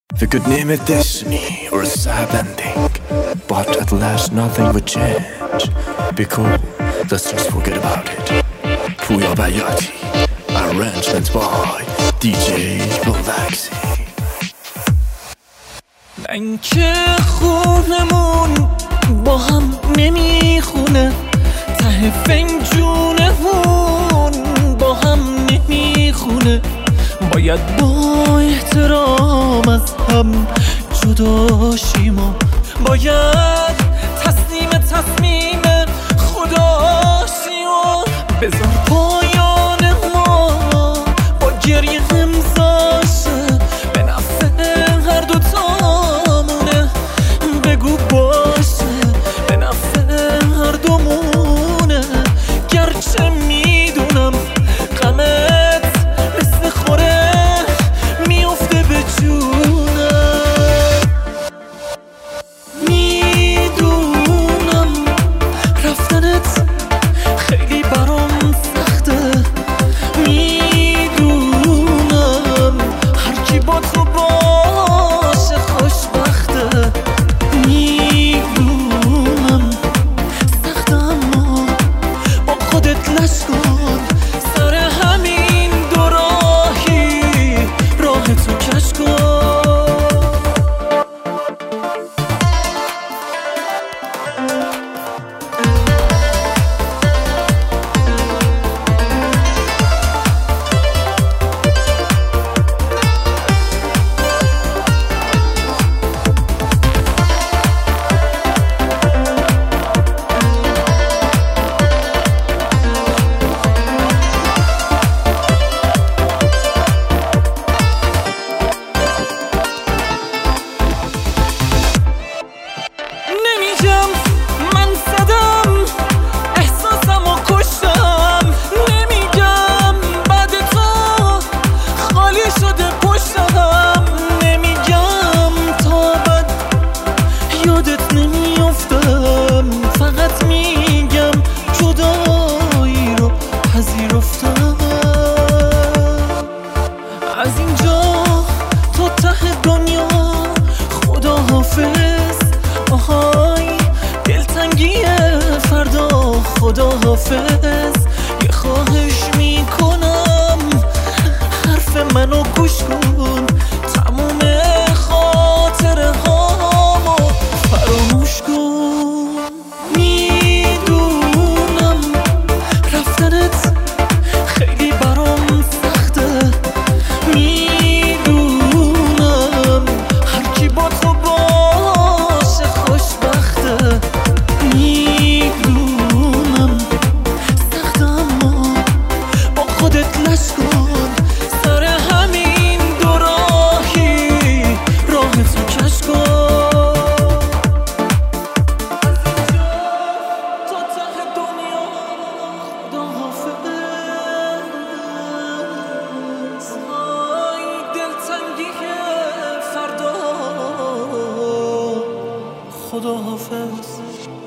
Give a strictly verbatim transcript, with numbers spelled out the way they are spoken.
We could name it destiny or a sad ending, but at last nothing would change. Be cool, let's just forget about it. Puya Bayati, arrangements by دی جی Relaxy. من که خونمون با هم نمیخونه، ته فنجونمون با هم نمیخونه. باید با احترام از هم جدا شیم و باید تسلیم تصمیم خدا شیم و بذار پایان ما با گریه امضاشه، به نفع هر دوتامونه. بگو باشه به نفع هر دومونه، گرچه میدونم غمت مثل خوره میفته به جونم. میدونم رفتنت خیلی برام سخته، میدونم هر کی با تو باشه خوشبخته. میدونم سخته اما با خودت لش کن، سر همین دو راهی راه تو کش کن. نمیگم من زدم احساسم و کشتم، نمیگم بعد تو خالی شده پشتم، نمیگم تا ابد یادت نمیافتم، فقط میگم جدایی رو پذیرفتم. از اینجا تا ته دنیا خدا حافظ، آهای دلتنگی فردا خدا حافظ. یه خواهش میکنم حرف منو گوش کن، تموم خاطره هامو فراموش کن. میدونم رفتنت خیلی برام سخته، میدونم هر کی با تو باشه خوشبخته. میدونم سخته اما با خودت لش کن، سر همین دو راهی راه تو کش کن. تا ته دنیا خدا حافظ، های دلتنگی فردا خدا حافظ.